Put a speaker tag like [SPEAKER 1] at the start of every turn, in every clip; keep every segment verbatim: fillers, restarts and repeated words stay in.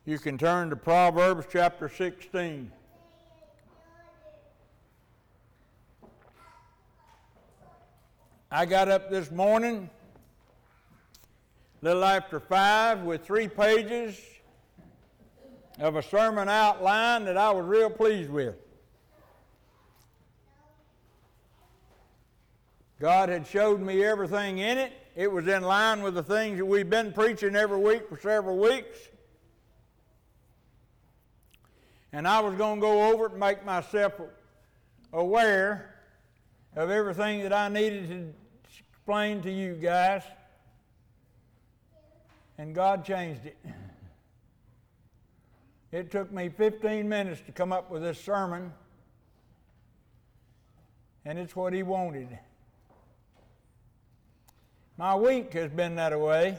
[SPEAKER 1] You can turn to Proverbs chapter sixteen. I got up this morning a little after five with three pages of a sermon outline that I was real pleased with. God had showed me everything in it. It was in line with the things that we've been preaching every week for several weeks. And I was going to go over it and make myself aware of everything that I needed to explain to you guys. And God changed it. It took me fifteen minutes to come up with this sermon, and it's what He wanted. My week has been that way.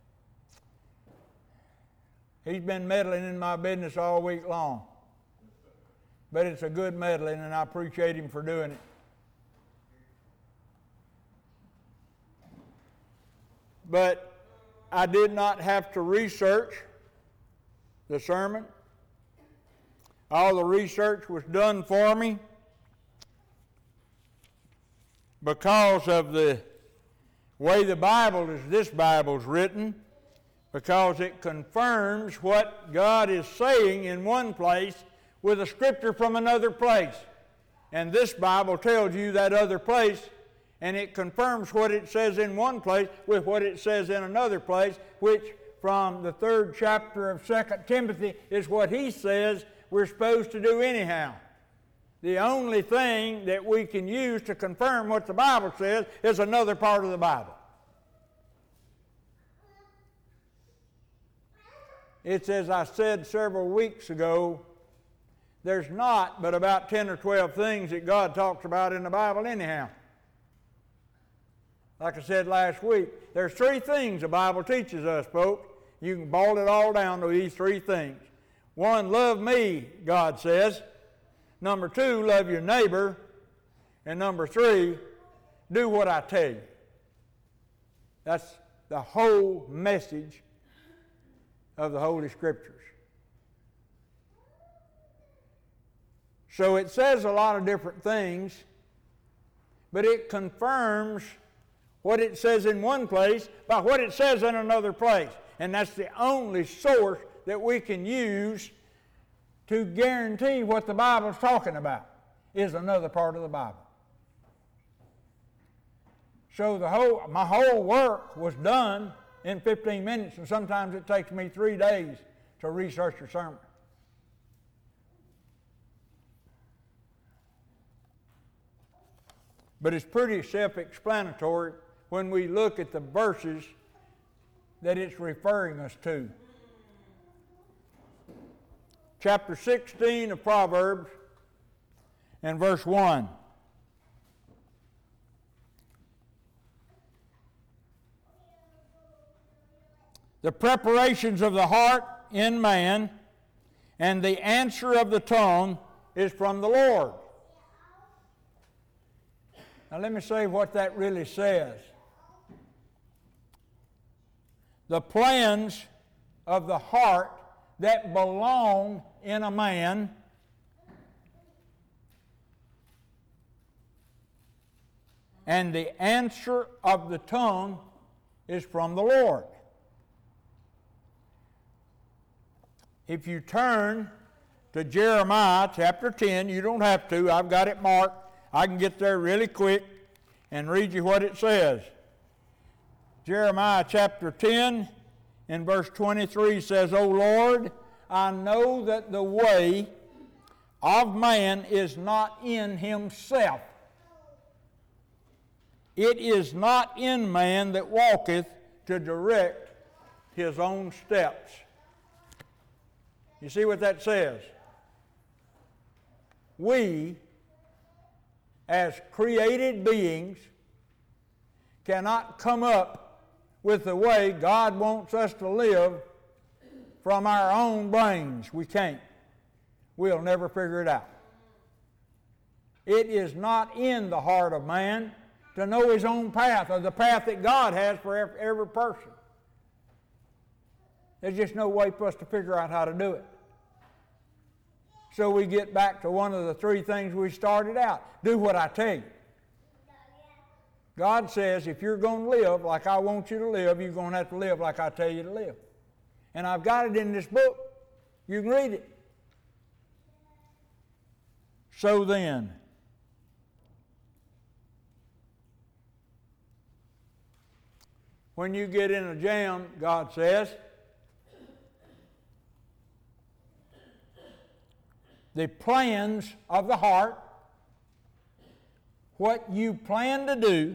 [SPEAKER 1] He's been meddling in my business all week long. But it's a good meddling, and I appreciate Him for doing it. But I did not have to research the sermon. All the research was done for me because of the way the Bible is, this Bible's written, because it confirms what God is saying in one place with a scripture from another place. And this Bible tells you that other place, and it confirms what it says in one place with what it says in another place, which from the third chapter of Second Timothy is what he says we're supposed to do anyhow. The only thing that we can use to confirm what the Bible says is another part of the Bible. It's as I said several weeks ago, there's not but about ten or twelve things that God talks about in the Bible anyhow. Like I said last week, there's three things the Bible teaches us, folks. You can boil it all down to these three things. One, love me, God says. Number two, love your neighbor. And number three, do what I tell you. That's the whole message of the Holy Scriptures. So it says a lot of different things, but it confirms what it says in one place by what it says in another place. And that's the only source that we can use to guarantee what the Bible's talking about, is another part of the Bible. So the whole, my whole work was done in fifteen minutes, and sometimes it takes me three days to research a sermon. But it's pretty self-explanatory when we look at the verses that it's referring us to. Chapter sixteen of Proverbs and verse one. The preparations of the heart in man and the answer of the tongue is from the Lord. Now let me say what that really says. The plans of the heart that belong in a man and the answer of the tongue is from the Lord. If you turn to Jeremiah chapter ten, you don't have to, I've got it marked. I can get there really quick and read you what it says. Jeremiah chapter ten and verse twenty-three says, O Lord, I know that the way of man is not in himself. It is not in man that walketh to direct his own steps. You see what that says? We, as created beings, cannot come up with the way God wants us to live from our own brains. We can't. We'll never figure it out. It is not in the heart of man to know his own path, or the path that God has for every person. There's just no way for us to figure out how to do it. So we get back to one of the three things we started out. Do what I tell you. God says if you're going to live like I want you to live, you're going to have to live like I tell you to live. And I've got it in this book. You can read it. So then, when you get in a jam, God says, the plans of the heart, what you plan to do,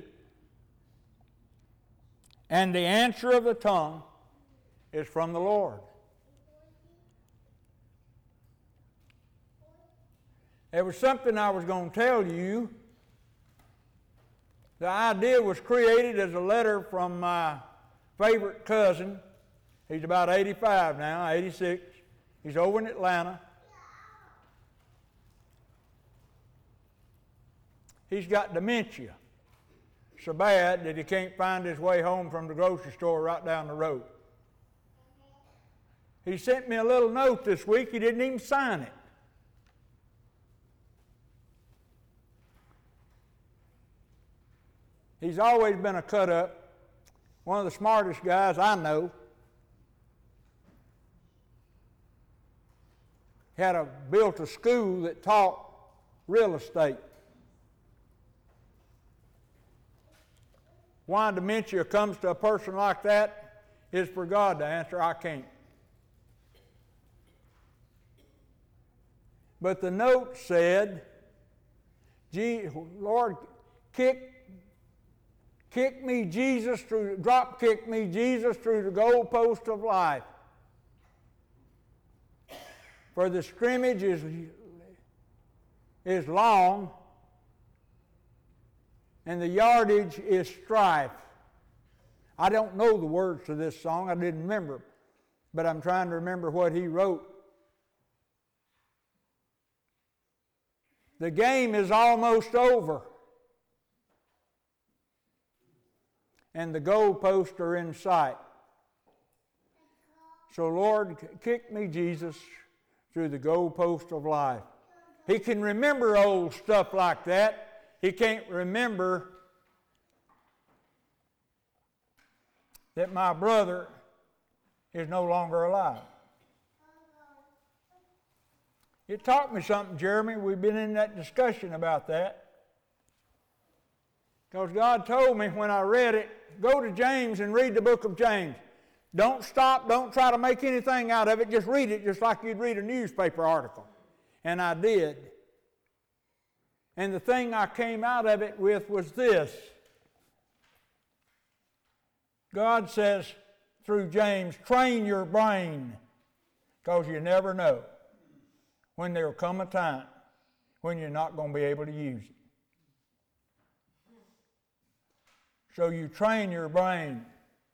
[SPEAKER 1] and the answer of the tongue is from the Lord. There was something I was going to tell you. The idea was created as a letter from my favorite cousin. He's about eighty-five now, eighty-six. He's over in Atlanta. He's got dementia so bad that he can't find his way home from the grocery store right down the road. He sent me a little note this week. He didn't even sign it. He's always been a cut-up, one of the smartest guys I know. Had a, built a school that taught real estate. Why dementia comes to a person like that is for God to answer. I can't. But the note said, Lord, kick Kick me, Jesus, through, drop kick me, Jesus, through the goalpost of life. For the scrimmage is, is long, and the yardage is strife. I don't know the words to this song. I didn't remember, but I'm trying to remember what he wrote. The game is almost over, and the goalposts are in sight. So, Lord, kick me, Jesus, through the goalpost of life. He can remember old stuff like that. He can't remember that my brother is no longer alive. It taught me something, Jeremy. We've been in that discussion about that. Because God told me when I read it, go to James and read the book of James. Don't stop, don't try to make anything out of it, just read it just like you'd read a newspaper article. And I did. And the thing I came out of it with was this. God says through James, train your brain, because you never know when there will come a time when you're not going to be able to use it. So you train your brain.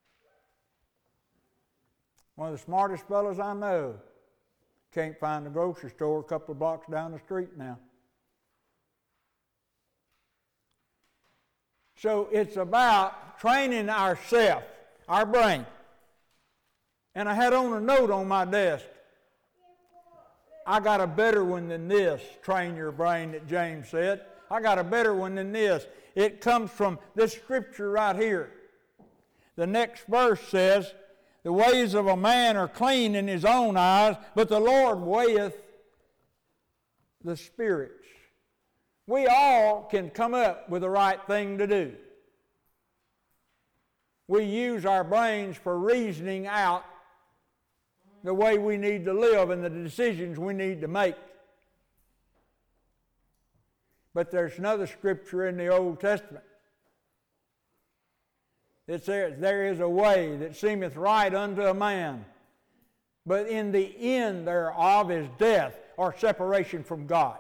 [SPEAKER 1] One of the smartest fellows I know can't find the grocery store a couple of blocks down the street now. So it's about training ourselves, our brain. And I had on a note on my desk. I got a better one than this, train your brain, that James said. I got a better one than this. It comes from this scripture right here. The next verse says, the ways of a man are clean in his own eyes, but the Lord weigheth the spirits. We all can come up with the right thing to do. We use our brains for reasoning out the way we need to live and the decisions we need to make. But there's another scripture in the Old Testament that says, there is a way that seemeth right unto a man, but in the end thereof is death or separation from God.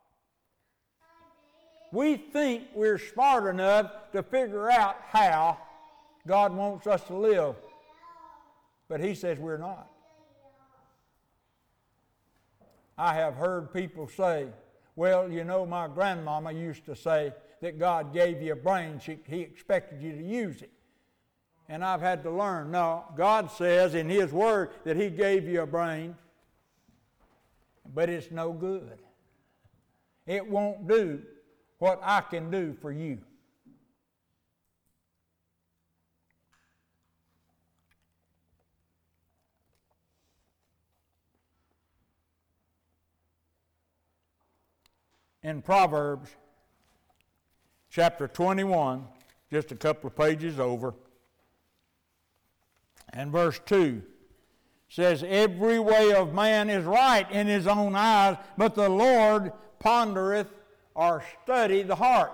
[SPEAKER 1] We think we're smart enough to figure out how God wants us to live, but He says we're not. I have heard people say, well, you know, my grandmama used to say that God gave you a brain, she, He expected you to use it. And I've had to learn. No, God says in His Word that He gave you a brain, but it's no good. It won't do what I can do for you. In Proverbs chapter twenty-one, just a couple of pages over, and verse two says, every way of man is right in his own eyes, but the Lord pondereth or study the heart.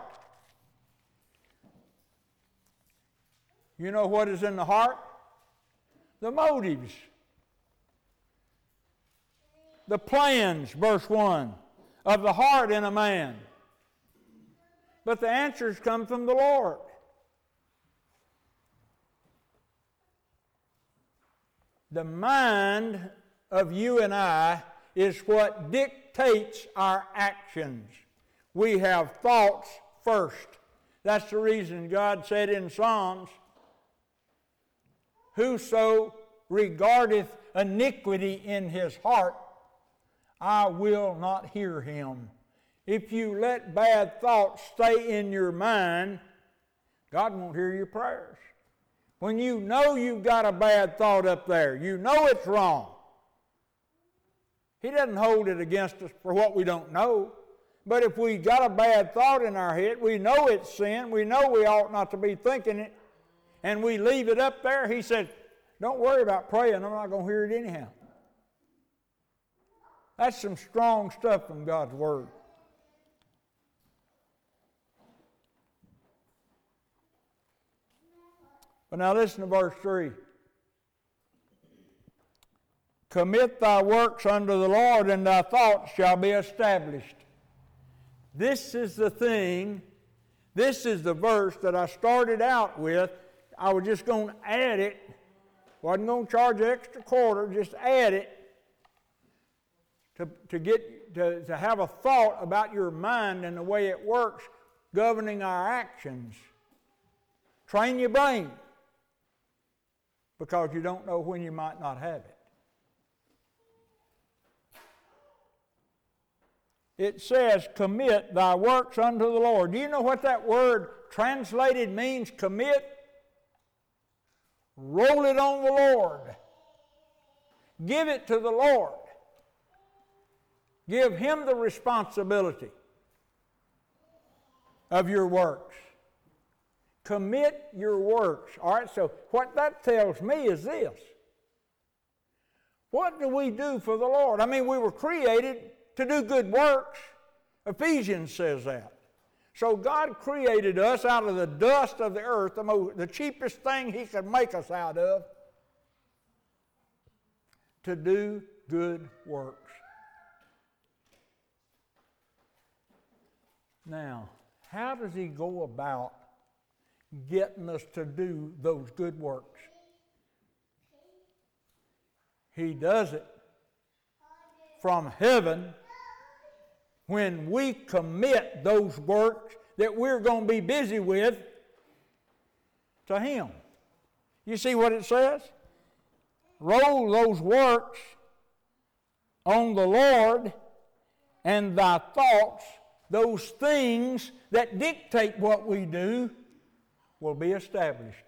[SPEAKER 1] You know what is in the heart? The motives. The plans, verse one, of the heart in a man. But the answers come from the Lord. The mind of you and I is what dictates our actions. We have thoughts first. That's the reason God said in Psalms, whoso regardeth iniquity in his heart, I will not hear him. If you let bad thoughts stay in your mind, God won't hear your prayers. When you know you've got a bad thought up there, you know it's wrong. He doesn't hold it against us for what we don't know. But if we got a bad thought in our head, we know it's sin, we know we ought not to be thinking it, and we leave it up there, He said, don't worry about praying, I'm not going to hear it anyhow. That's some strong stuff from God's Word. But now listen to verse three. Commit thy works unto the Lord, and thy thoughts shall be established. This is the thing, this is the verse that I started out with. I was just going to add it. Wasn't going to charge an extra quarter, just add it. To, to get to, to have a thought about your mind and the way it works governing our actions. Train your brain, because you don't know when you might not have it. It says, commit thy works unto the Lord. Do you know what that word translated means, commit? Roll it on the Lord. Give it to the Lord. Give Him the responsibility of your works. Commit your works. All right, so what that tells me is this. What do we do for the Lord? I mean, we were created to do good works. Ephesians says that. So God created us out of the dust of the earth, the, most, the cheapest thing He could make us out of, to do good works. Now, how does He go about getting us to do those good works? He does it from heaven when we commit those works that we're going to be busy with to Him. You see what it says? Roll those works on the Lord, and thy thoughts, those things that dictate what we do, will be established.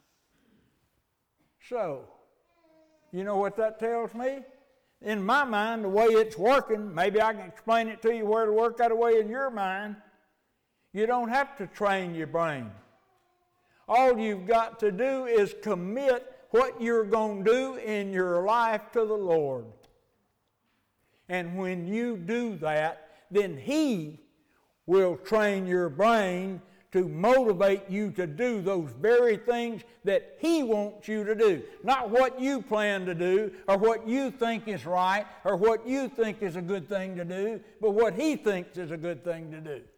[SPEAKER 1] So, you know what that tells me? In my mind, the way it's working, maybe I can explain it to you where it'll work that way in your mind. You don't have to train your brain. All you've got to do is commit what you're going to do in your life to the Lord. And when you do that, then He will train your brain to motivate you to do those very things that He wants you to do. Not what you plan to do, or what you think is right, or what you think is a good thing to do, but what He thinks is a good thing to do.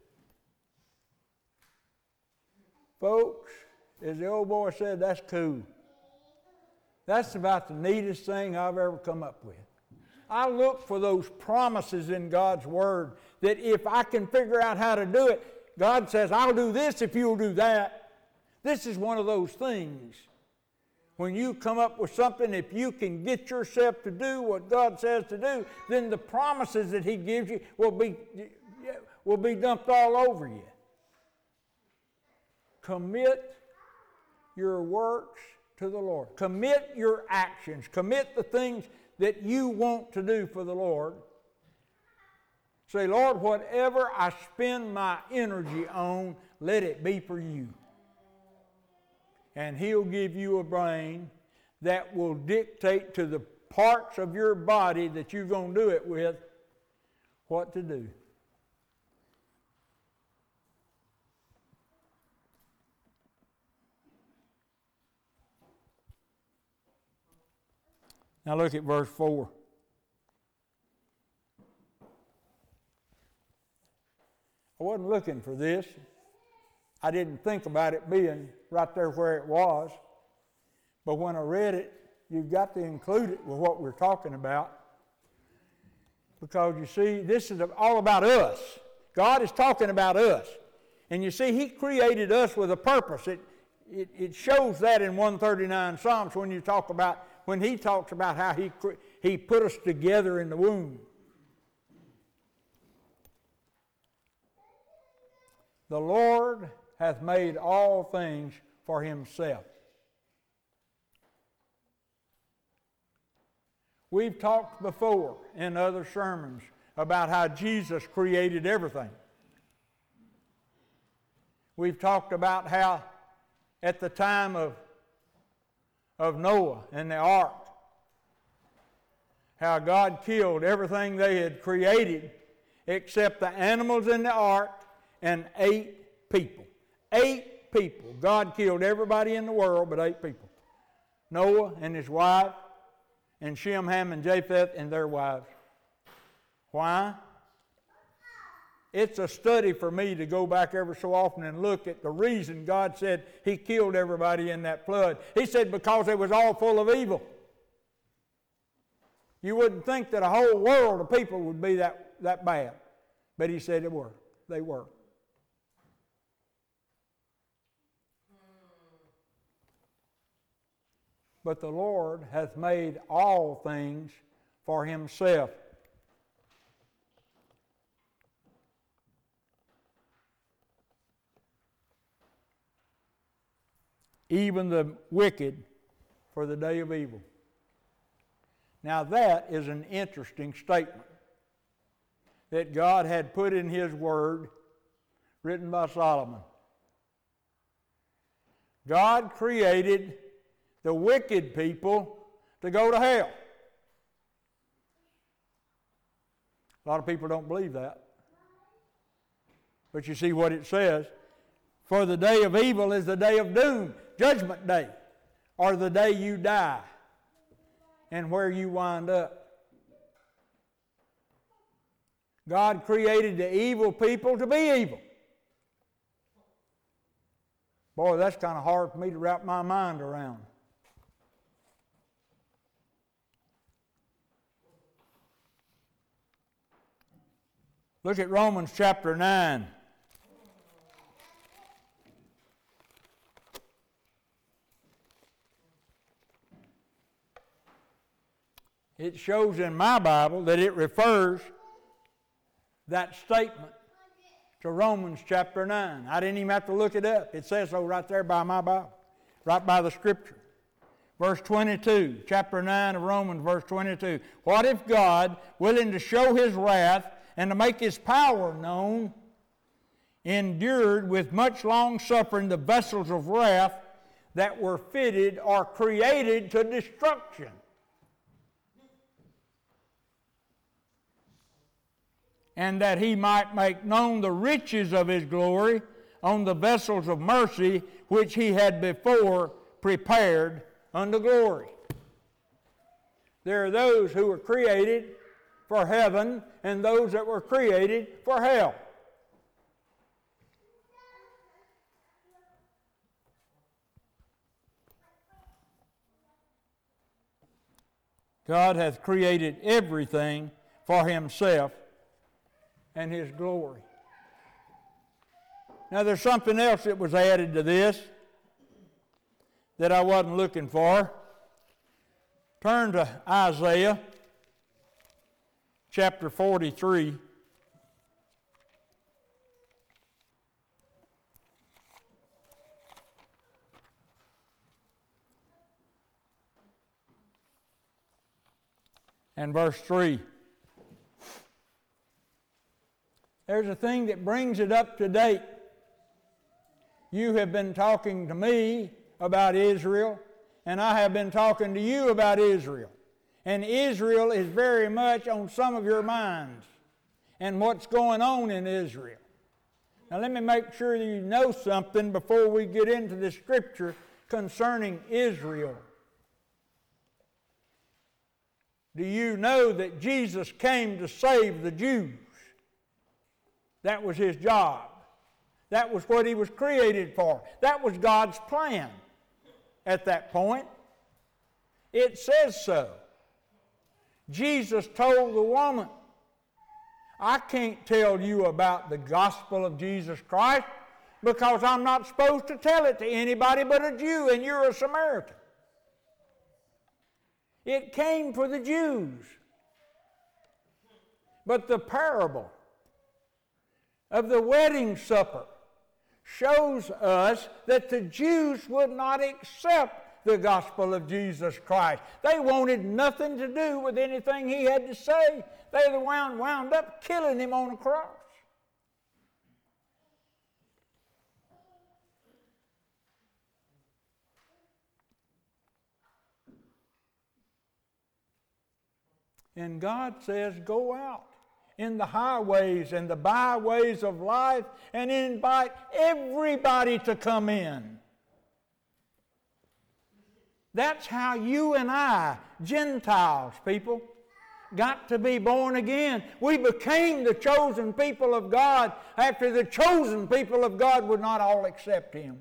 [SPEAKER 1] Folks, as the old boy said, that's cool. That's about the neatest thing I've ever come up with. I look for those promises in God's Word that if I can figure out how to do it, God says, I'll do this if you'll do that. This is one of those things. when you come up with something, if you can get yourself to do what God says to do, then the promises that He gives you will be, will be dumped all over you. Commit your works to the Lord. Commit your actions. Commit the things that you want to do for the Lord. Say, Lord, whatever I spend my energy on, let it be for you. And He'll give you a brain that will dictate to the parts of your body that you're going to do it with what to do. Now look at verse four. I wasn't looking for this. I didn't think about it being right there where it was. But when I read it, you've got to include it with what we're talking about. Because you see, this is all about us. God is talking about us. And you see, He created us with a purpose. It, it, it shows that in one thirty-nine Psalms when you talk about, when He talks about how He, he put us together in the womb. The Lord hath made all things for Himself. We've talked before in other sermons about how Jesus created everything. We've talked about how at the time of, of Noah and the ark, how God killed everything they had created except the animals in the ark and eight people. Eight people. God killed everybody in the world but eight people. Noah and his wife, and Shem, Ham, and Japheth and their wives. Why? It's a study for me to go back every so often and look at the reason God said He killed everybody in that flood. He said because it was all full of evil. You wouldn't think that a whole world of people would be that, that bad. But He said it were. They were. But the Lord hath made all things for Himself. Even the wicked for the day of evil. Now that is an interesting statement that God had put in His Word, written by Solomon. God created the wicked people to go to hell. A lot of people don't believe that. But you see what it says. For the day of evil is the day of doom, judgment day, or the day you die, and where you wind up. God created the evil people to be evil. Boy, that's kind of hard for me to wrap my mind around. Look at Romans chapter nine. It shows in my Bible that it refers that statement to Romans chapter nine. I didn't even have to look it up. It says so right there by my Bible, right by the Scripture. Verse twenty-two, chapter nine of Romans, verse twenty-two. What if God, willing to show His wrath and to make His power known, endured with much long suffering the vessels of wrath that were fitted or created to destruction? And that He might make known the riches of His glory on the vessels of mercy which He had before prepared unto glory. There are those who were created for heaven and those that were created for hell. God hath created everything for Himself and His glory. Now there's something else that was added to this that I wasn't looking for. Turn to Isaiah chapter forty-three. And verse three. There's a thing that brings it up to date. You have been talking to me about Israel, and I have been talking to you about Israel. And Israel is very much on some of your minds and what's going on in Israel. Now let me make sure that you know something before we get into the scripture concerning Israel. Do you know that Jesus came to save the Jews? That was his job. That was what he was created for. That was God's plan at that point. It says so. Jesus told the woman, I can't tell you about the gospel of Jesus Christ because I'm not supposed to tell it to anybody but a Jew, and you're a Samaritan. It came for the Jews. But the parable of the wedding supper shows us that the Jews would not accept the gospel of Jesus Christ. They wanted nothing to do with anything he had to say. They wound, wound up killing him on a cross. And God says, go out in the highways and the byways of life and invite everybody to come in. That's how you and I, Gentiles, people, got to be born again. We became the chosen people of God after the chosen people of God would not all accept him.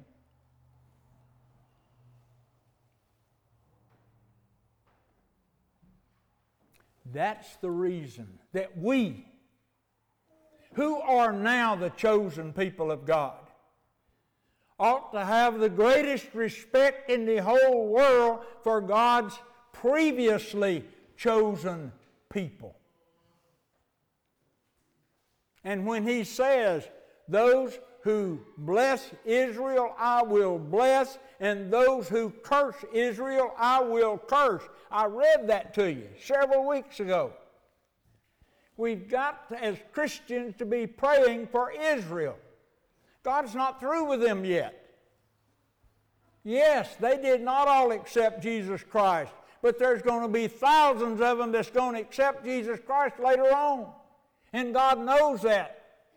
[SPEAKER 1] That's the reason that we, who are now the chosen people of God, ought to have the greatest respect in the whole world for God's previously chosen people. And when he says, those who bless Israel I will bless, and those who curse Israel I will curse. I read that to you several weeks ago. We've got to, as Christians, to be praying for Israel. God's not through with them yet. Yes, they did not all accept Jesus Christ, but there's going to be thousands of them that's going to accept Jesus Christ later on. And God knows that.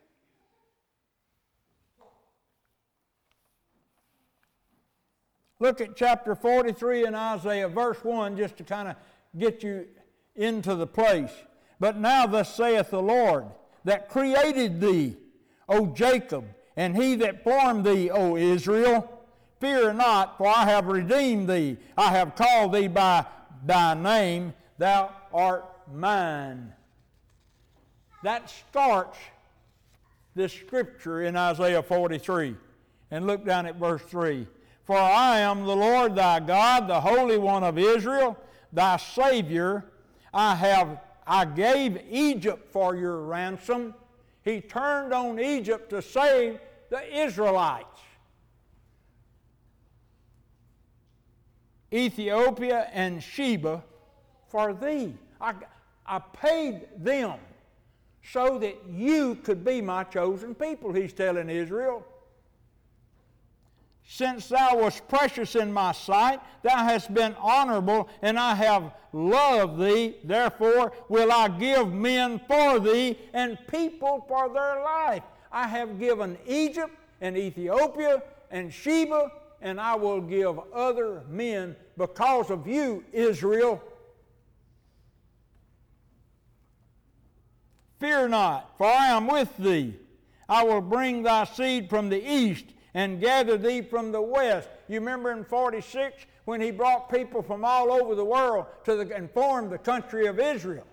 [SPEAKER 1] Look at chapter forty-three in Isaiah, verse one, just to kind of get you into the place. But now thus saith the Lord, that created thee, O Jacob, and he that formed thee, O Israel, fear not, for I have redeemed thee. I have called thee by thy name, thou art mine. That starts this scripture in Isaiah forty-three. And look down at verse three. For I am the Lord thy God, the Holy One of Israel, thy Savior. I have I gave Egypt for your ransom. He turned on Egypt to save the Israelites. Ethiopia and Sheba for thee. I, I paid them so that you could be my chosen people, he's telling Israel. Since thou wast precious in my sight, thou hast been honorable, and I have loved thee. Therefore will I give men for thee, and people for their life. I have given Egypt and Ethiopia and Sheba, and I will give other men because of you, Israel. Fear not, for I am with thee. I will bring thy seed from the east, and gather thee from the west. You remember in forty-six when he brought people from all over the world to the, and formed the country of Israel.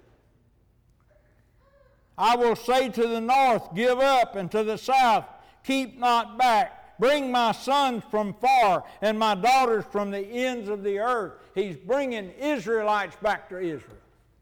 [SPEAKER 1] I will say to the north, give up, and to the south, keep not back. Bring my sons from far and my daughters from the ends of the earth. He's bringing Israelites back to Israel.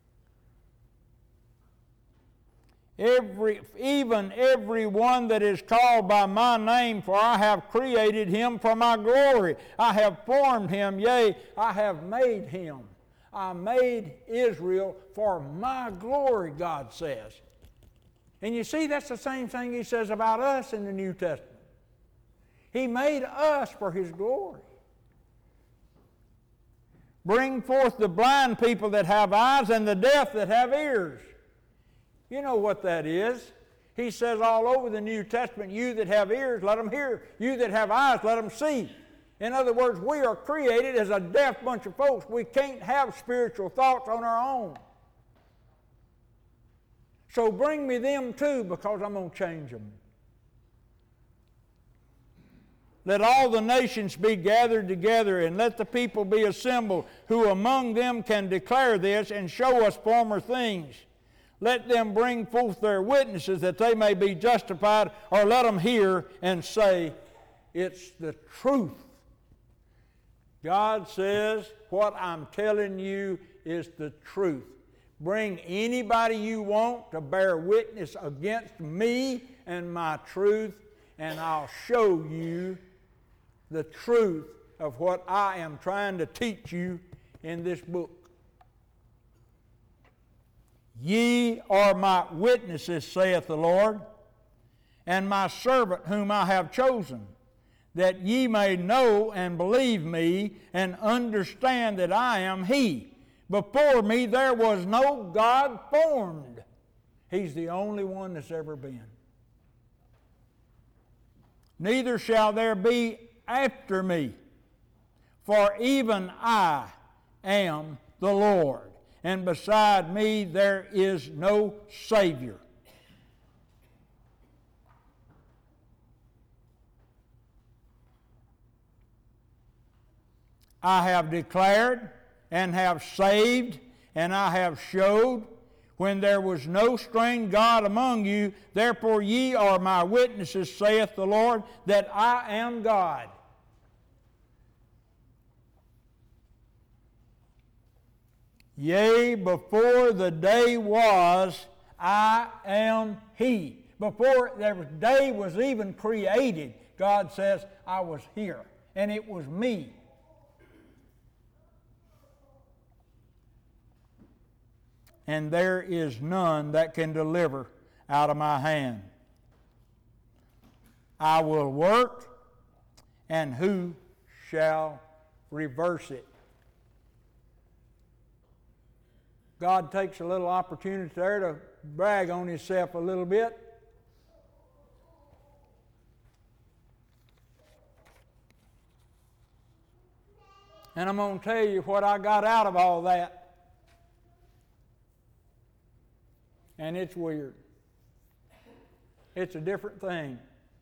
[SPEAKER 1] Every, even every one that is called by my name, for I have created him for my glory. I have formed him, yea, I have made him. I made Israel for my glory, God says. And you see, that's the same thing he says about us in the New Testament. He made us for his glory. Bring forth the blind people that have eyes and the deaf that have ears. You know what that is. He says all over the New Testament, you that have ears, let them hear. You that have eyes, let them see. In other words, we are created as a deaf bunch of folks. We can't have spiritual thoughts on our own. So bring me them too, because I'm going to change them. Let all the nations be gathered together, and let the people be assembled, who among them can declare this and show us former things. Let them bring forth their witnesses, that they may be justified, or let them hear and say, it's the truth. God says, what I'm telling you is the truth. Bring anybody you want to bear witness against me and my truth, and I'll show you the truth of what I am trying to teach you in this book. Ye are my witnesses, saith the Lord, and my servant whom I have chosen, that ye may know and believe me and understand that I am he. Before me there was no God formed. He's the only one that's ever been. Neither shall there be after me, for even I am the Lord. And beside me there is no Savior. I have declared and have saved, and I have showed when there was no strange God among you. Therefore ye are my witnesses, saith the Lord, that I am God. Yea, before the day was, I am he. Before the day was even created, God says, I was here, and it was me. And there is none that can deliver out of my hand. I will work, and who shall reverse it? God takes a little opportunity there to brag on himself a little bit. And I'm going to tell you what I got out of all that. And it's weird. It's a different thing.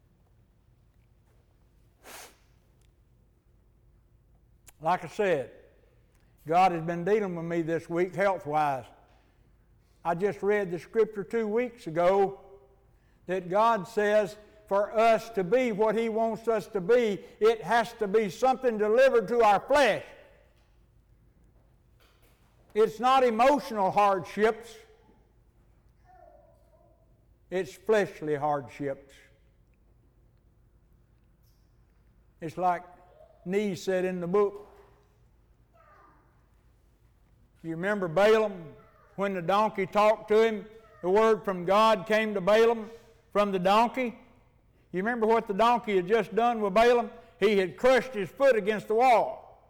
[SPEAKER 1] Like I said, God has been dealing with me this week health-wise. I just read the scripture two weeks ago that God says for us to be what he wants us to be, it has to be something delivered to our flesh. It's not emotional hardships. It's fleshly hardships. It's like Nee said in the book. You remember Balaam, when the donkey talked to him, the word from God came to Balaam from the donkey? You remember what the donkey had just done with Balaam? He had crushed his foot against the wall.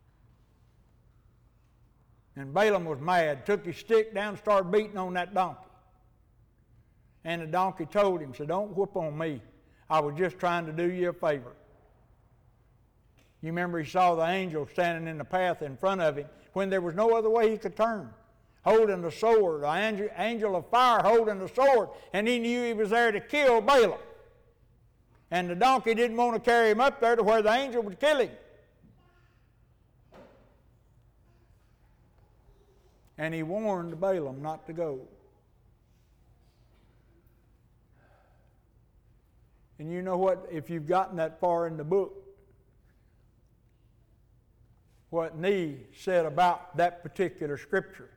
[SPEAKER 1] And Balaam was mad, took his stick down and started beating on that donkey. And the donkey told him, said, don't whoop on me. I was just trying to do you a favor. You remember he saw the angel standing in the path in front of him when there was no other way he could turn, holding the sword, the angel, angel of fire holding the sword, and he knew he was there to kill Balaam. And the donkey didn't want to carry him up there to where the angel would kill him. And he warned Balaam not to go. And you know what, if you've gotten that far in the book, what Nee said about that particular scripture.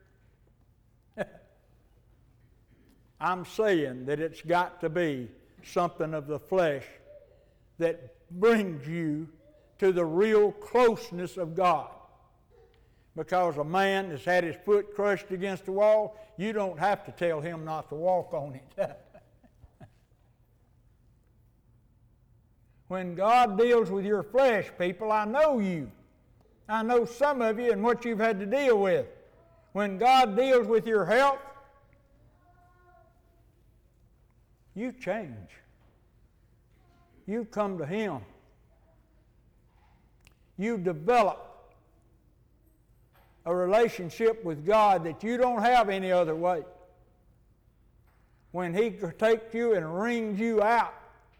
[SPEAKER 1] I'm saying that it's got to be something of the flesh that brings you to the real closeness of God. Because a man that's had his foot crushed against the wall, you don't have to tell him not to walk on it. When God deals with your flesh, people, I know you. I know some of you and what you've had to deal with. When God deals with your health, you change. You come to Him. You develop a relationship with God that you don't have any other way. When He takes you and wrings you out,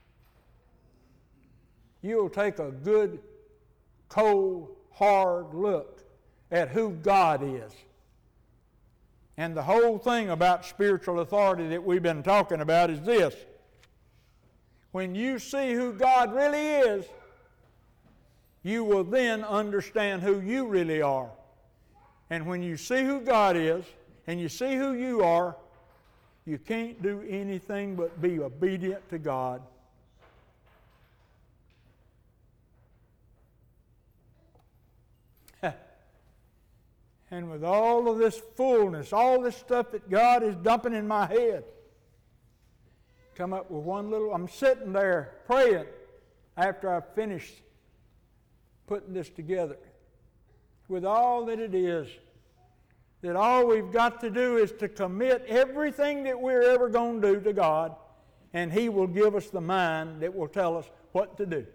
[SPEAKER 1] you'll take a good, cold, hard look at who God is. And the whole thing about spiritual authority that we've been talking about is this. When you see who God really is, you will then understand who you really are. And when you see who God is, and you see who you are, you can't do anything but be obedient to God. And with all of this fullness, all this stuff that God is dumping in my head, come up with one little, I'm sitting there praying after I finished putting this together. With all that it is, that all we've got to do is to commit everything that we're ever going to do to God, and He will give us the mind that will tell us what to do.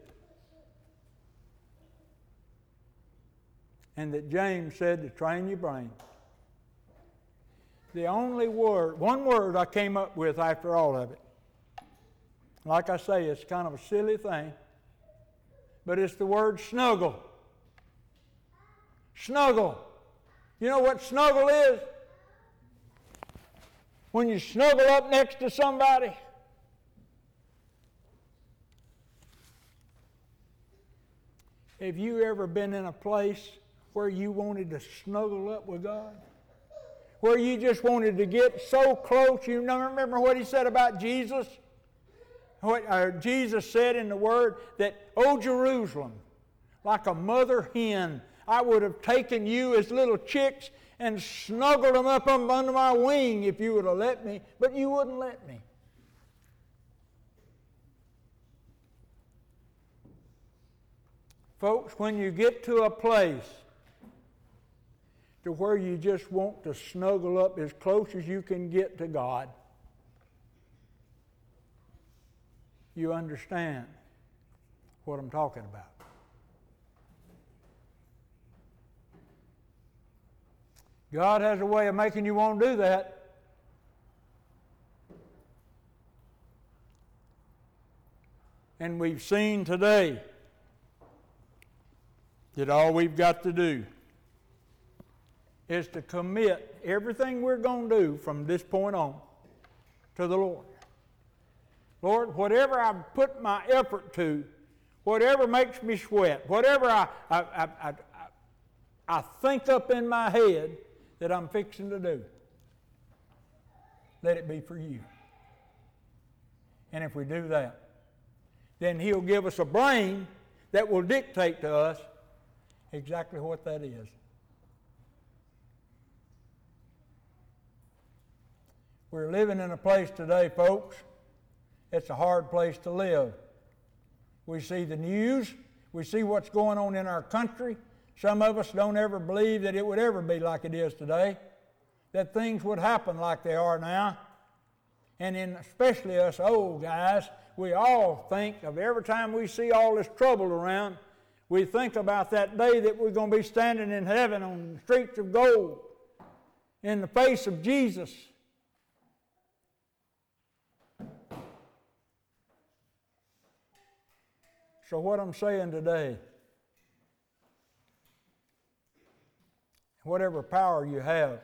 [SPEAKER 1] And that James said to train your brain. The only word, one word I came up with after all of it. Like I say, it's kind of a silly thing, but it's the word snuggle. Snuggle. You know what snuggle is? When you snuggle up next to somebody. Have you ever been in a place where you wanted to snuggle up with God? Where you just wanted to get so close. You remember what He said about Jesus? What uh, Jesus said in the Word that, "O Jerusalem, like a mother hen, I would have taken you as little chicks and snuggled them up under my wing if you would have let me, but you wouldn't let me." Folks, when you get to a place to where you just want to snuggle up as close as you can get to God, you understand what I'm talking about. God has a way of making you want to do that. And we've seen today that all we've got to do is to commit everything we're going to do from this point on to the Lord. Lord, whatever I put my effort to, whatever makes me sweat, whatever I, I, I, I, I think up in my head that I'm fixing to do, let it be for you. And if we do that, then He'll give us a brain that will dictate to us exactly what that is. We're living in a place today, folks, it's a hard place to live. We see the news, we see what's going on in our country. Some of us don't ever believe that it would ever be like it is today, that things would happen like they are now. And in especially us old guys, we all think of every time we see all this trouble around, we think about that day that we're going to be standing in heaven on the streets of gold in the face of Jesus. So what I'm saying today, whatever power you have,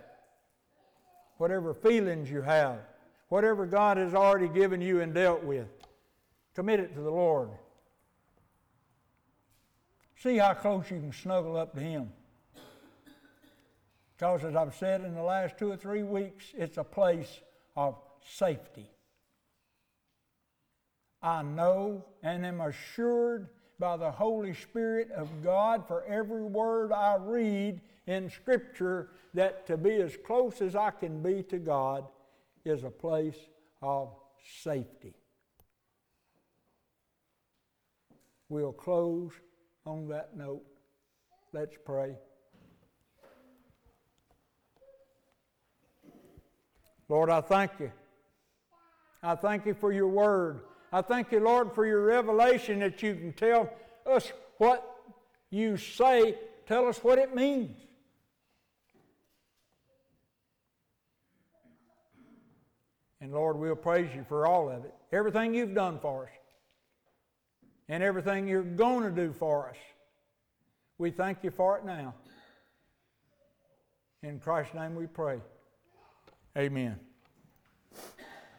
[SPEAKER 1] whatever feelings you have, whatever God has already given you and dealt with, Commit it to the Lord. See how close you can snuggle up to Him. Because as I've said in the last two or three weeks, it's a place of safety. I know and am assured by the Holy Spirit of God for every word I read in Scripture that to be as close as I can be to God is a place of safety. We'll close on that note. Let's pray. Lord, I thank you. I thank you for your word. I thank you, Lord, for your revelation that you can tell us what you say. Tell us what it means. And Lord, we'll praise you for all of it. Everything you've done for us. And everything you're going to do for us. We thank you for it now. In Christ's name we pray. Amen.